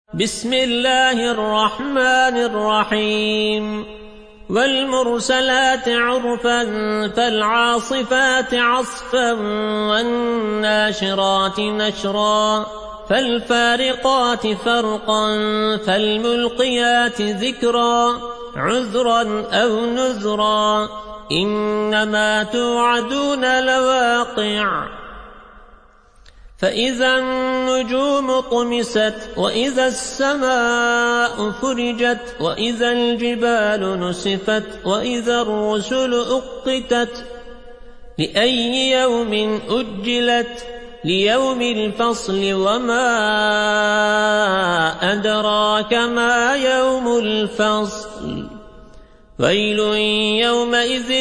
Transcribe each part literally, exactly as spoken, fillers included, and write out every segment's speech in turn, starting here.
بسم الله الرحمن الرحيم والمرسلات عرفا فالعاصفات عصفا والناشرات نشرا فالفارقات فرقا فالملقيات ذكرا عذرا أو نذرا إنما توعدون لواقع فإذا النجوم طمست وإذا السماء فرجت وإذا الجبال نسفت وإذا الرسل أقتت لأي يوم أجلت ليوم الفصل وما أدراك ما يوم الفصل ويل يومئذ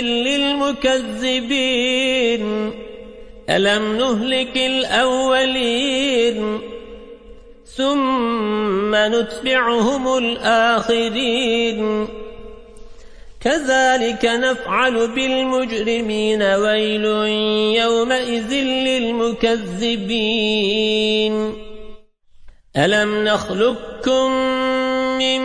للمكذبين ألم نهلك الأولين ثم نتبعهم الآخرين كذلك نفعل بالمجرمين ويل يومئذ للمكذبين ألم نخلقكم من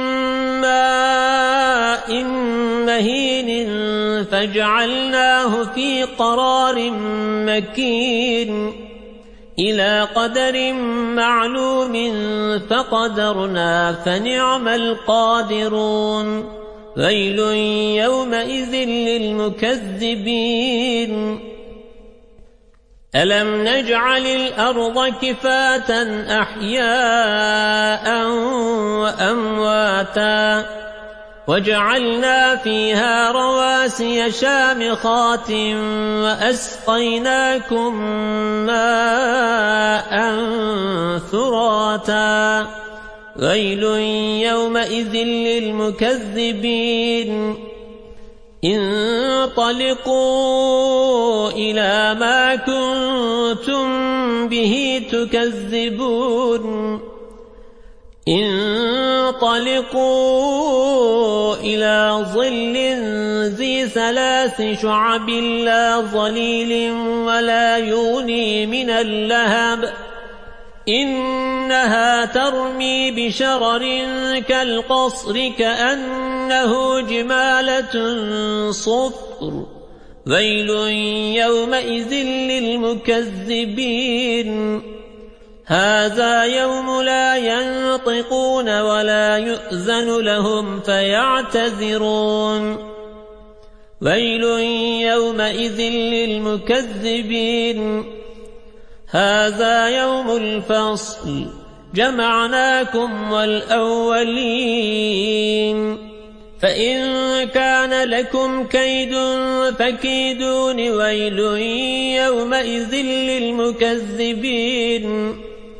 ماء مهين فجعلناه في قرار مكين إلى قدر معلوم فقدرنا فنعم القادرون ويل يومئذ للمكذبين ألم نجعل الأرض كفاة أحياء وأمواتا وجعلنا فيها رواسي شامخات وأسقيناكم ماء ثراتا ويل يومئذ للمكذبين انطلقوا إلى ما كنتم به تكذبون انطلقوا إلى ظل ذي ثلاث شعب لا ظليل ولا يغني من اللهب إنها ترمي بشرر كالقصر كأنه جمالة صفر ويل يومئذ للمكذبين هذا يوم لا ينطقون ولا يؤذن لهم فيعتذرون ويل يومئذ للمكذبين هذا يوم الفصل جمعناكم والأولين فإن كان لكم كيد فكيدون ويل يومئذ للمكذبين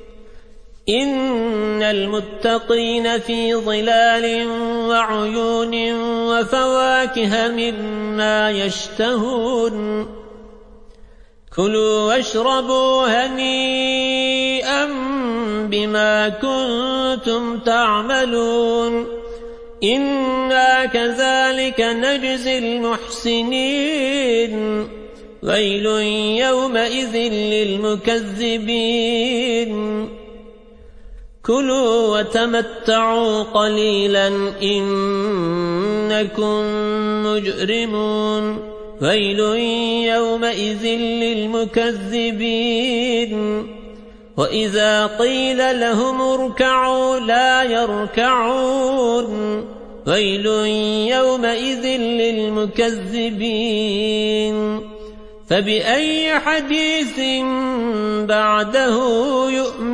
إن المتقين في ظلال وعيون وفواكه مما يشتهون كلوا واشربوا هنيئا بما كنتم تعملون إنا كذلك نجزي المحسنين ويل يومئذ للمكذبين كلوا وتمتعوا قليلا إنكم مجرمون ويل يومئذ للمكذبين وإذا قيل لهم اركعوا لا يركعون ويل يومئذ للمكذبين فبأي حديث بعده يؤمنون